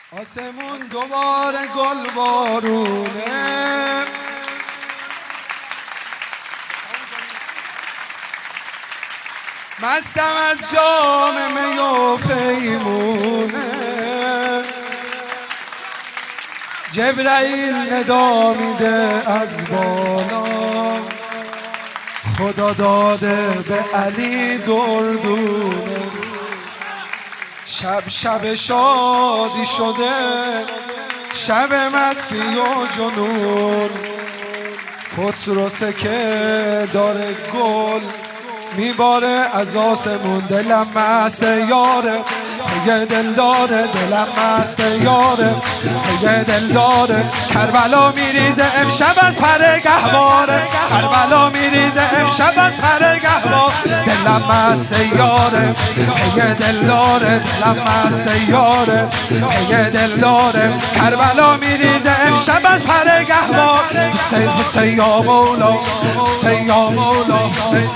آسمون دوباره گل بارونه، مستم از جام می و پیمونه. جبرائیل ندا میده از بالا، خدا داده به علی دردونه. شب شادی شده، شب مستی و جنون. فطرسه که داره گل میباره از آسمون. دلم مست یاره، پی دل داره. دلم مست یاره، پی دل داره. کربلا میریزه امشب از پر گهواره، کربلا میریزه امشب از پر گهواره. دلم مست یاره، پی دل داره. دلم مست یاره، پی دل داره. کربلا میریزه امشب از پر گهواره. حسین حسین یا مولا، حسین یا مولا، حسین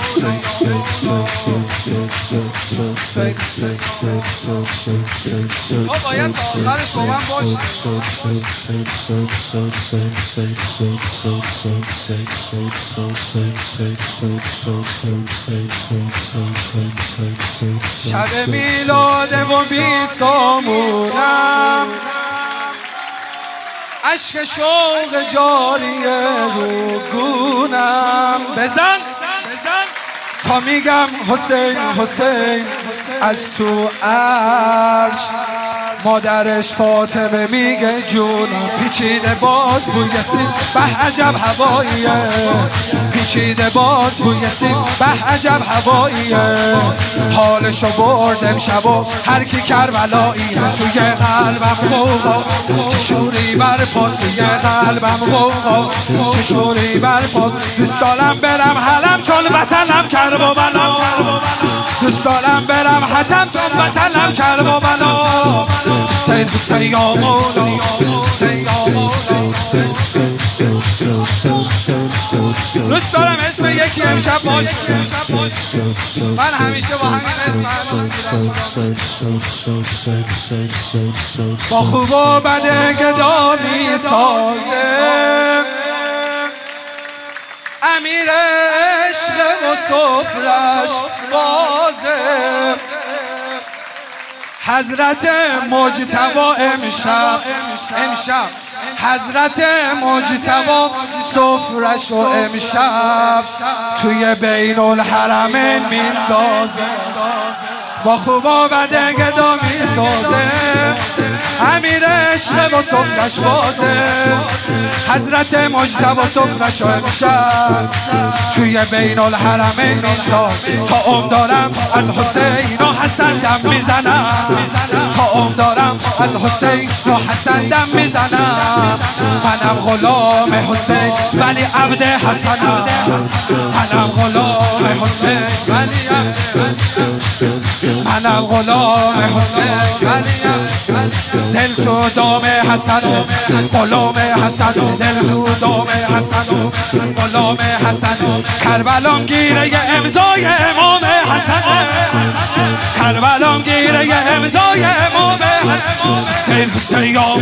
تو باید تا آخرش با من باشی. شب میلاده و بی سامونم، عشق شوق جاریه رو گونم. بزن تا میگم حسین حسین از تو عرش. مادرش فاطمه میگه جونم. پیچیده باز بوی سیم، به عجب هواییه. پیچیده باز بوی سیم، به عجب هواییه. حالشو بردم شبا هر کی کربلاییه. توی قلبم غوغا چه شوری برپاس، توی قلبم غوغا چه شوری برپاس. دوست دارم برم حرم چون وطنم کربلا، دوست دارم برم حتم چون وطنم کربلا. حسین حسین یا مولا، حسین یا مولا. دوست دارم اسم یکی امشب باشه. من همیشه با همین اسم هنوز میرم. با خوب و بد گدا میسازه امیر عشق و سفرش بازه. حضرت مجتبی امشب حضرت مجتبی سفرش و امشب توی بین الحرمین میندازه. با خوب و بد گدا میسازه امیر عشق و سفرش بازه. حضرت مجتبی سفرش و امشب توی بین الحرمین میندازه. تا عمر دارم از حسین و حسن دم میزنم، تا عمر دارم از حسین و حسن دم میزنم. منم غلام حسین ولی عبد حسنم، منم غلام حسین ولی منم غلام حسین ولی دل تو دام حسن و غلام حسن و دل تو دام حسن و غلام حسن و کربلام گیره امضای امام حسن، کربلام گیره امضای امام حسن. حسین حسین یا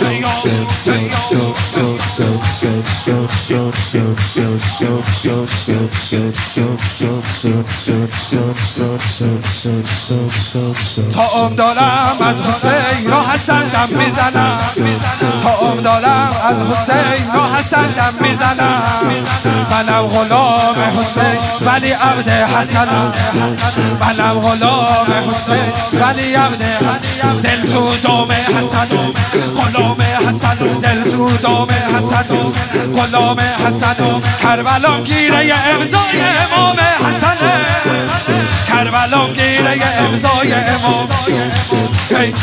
تا عمر دارم از حسین و حسن دم میزنم، تا عمر دارم از حسین و حسن دم میزنم. منم غلام حسین ولی عبد حسنم، منم غلام حسین ولی عبد حسن. دل تو دام حسن و غلام حسن و دل تو دام حسن و غلام حسن و کربلام گیره امضای امام حسن، کربلام گیره امضای امام حسین.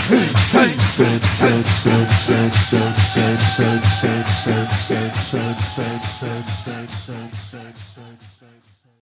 حسین